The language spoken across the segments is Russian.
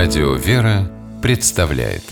Радио «Вера» представляет.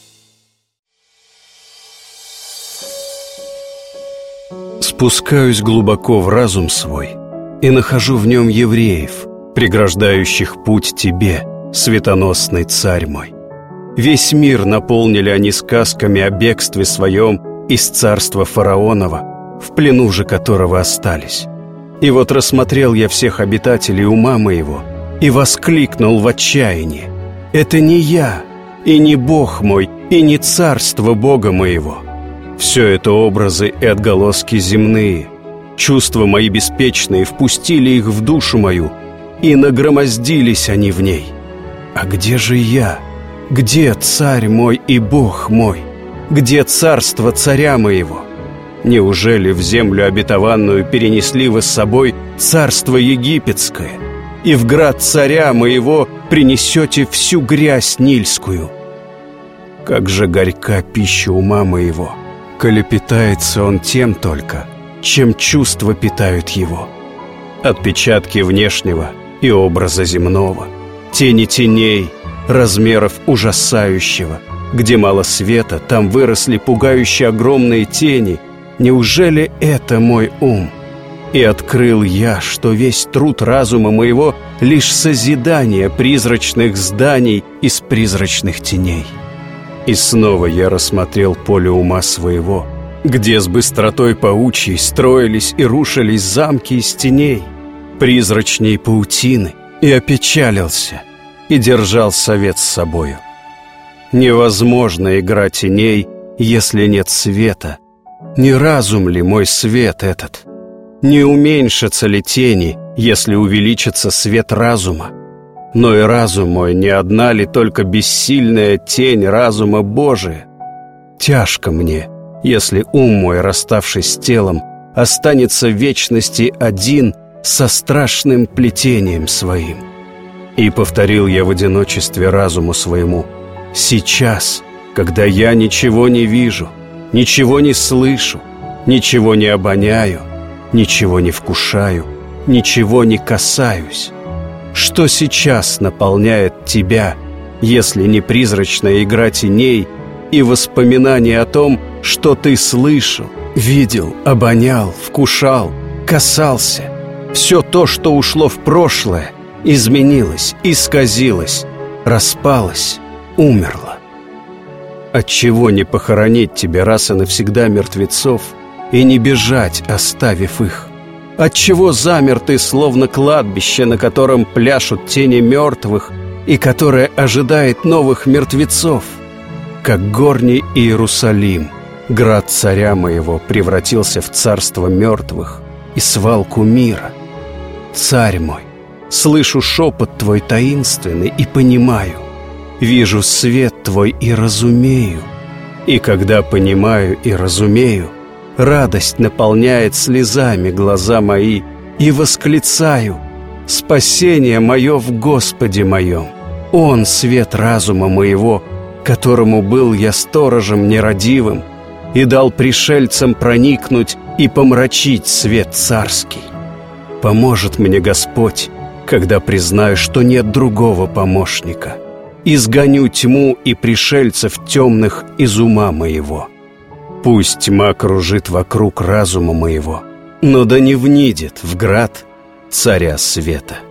Спускаюсь глубоко в разум свой и нахожу в нем евреев, преграждающих путь тебе, светоносный царь мой. Весь мир наполнили они сказками о бегстве своем из царства фараонова, в плену же которого остались. И вот рассмотрел я всех обитателей ума моего и воскликнул в отчаянии: «Это не я, и не Бог мой, и не царство Бога моего. Все это образы и отголоски земные. Чувства мои беспечные впустили их в душу мою, и нагромоздились они в ней. А где же я? Где царь мой и Бог мой? Где царство царя моего? Неужели в землю обетованную перенесли вы с собой царство египетское, и в град царя моего принесете всю грязь нильскую? Как же горька пища ума моего, коли питается он тем только, чем чувства питают его. Отпечатки внешнего и образа земного, тени теней, размеров ужасающего. Где мало света, там выросли пугающие огромные тени. Неужели это мой ум? И открыл я, что весь труд разума моего лишь созидание призрачных зданий из призрачных теней. И снова я рассмотрел поле ума своего, где с быстротой паучьей строились и рушились замки из теней, призрачней паутины, и опечалился, и держал совет с собою. Невозможна игра теней, если нет света. Не разум ли мой свет этот? Не уменьшатся ли тени, если увеличится свет разума? Но и разум мой не одна ли только бессильная тень разума Божия? Тяжко мне, если ум мой, расставшись с телом, останется в вечности один со страшным плетением своим. И повторил я в одиночестве разуму своему: сейчас, когда я ничего не вижу, ничего не слышу, ничего не обоняю, ничего не вкушаю, ничего не касаюсь. Что сейчас наполняет тебя, если не призрачная игра теней и воспоминания о том, что ты слышал, видел, обонял, вкушал, касался? Все то, что ушло в прошлое, изменилось, исказилось, распалось, умерло. Отчего не похоронить тебе раз и навсегда мертвецов и не бежать, оставив их? Отчего замер ты, словно кладбище, на котором пляшут тени мертвых и которое ожидает новых мертвецов? Как горний Иерусалим, град царя моего, превратился в царство мертвых и свалку мира. Царь мой, слышу шепот твой таинственный и понимаю, вижу свет твой и разумею. И когда понимаю и разумею, радость наполняет слезами глаза мои, и восклицаю: спасение мое в Господе моем. Он свет разума моего, которому был я сторожем нерадивым, и дал пришельцам проникнуть и помрачить свет царский. Поможет мне Господь, когда признаю, что нет другого помощника. Изгоню тьму и пришельцев темных из ума моего. Пусть тьма кружит вокруг разума моего, но да не внидит в град царя света.